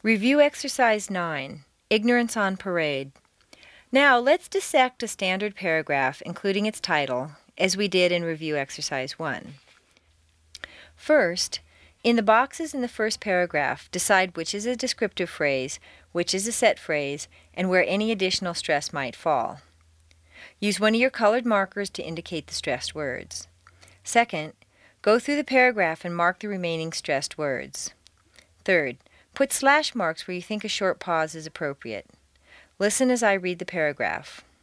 Review Exercise 9, Ignorance on Parade. Now let's dissect a standard paragraph, including its title, as we did in Review Exercise 1. First, in the boxes in the first paragraph, decide which is a descriptive phrase, which is a set phrase, and where any additional stress might fall. Use one of your colored markers to indicate the stressed words. Second, go through the paragraph and mark the remaining stressed words. Third, put slash marks where you think a short pause is appropriate. Listen as I read the paragraph.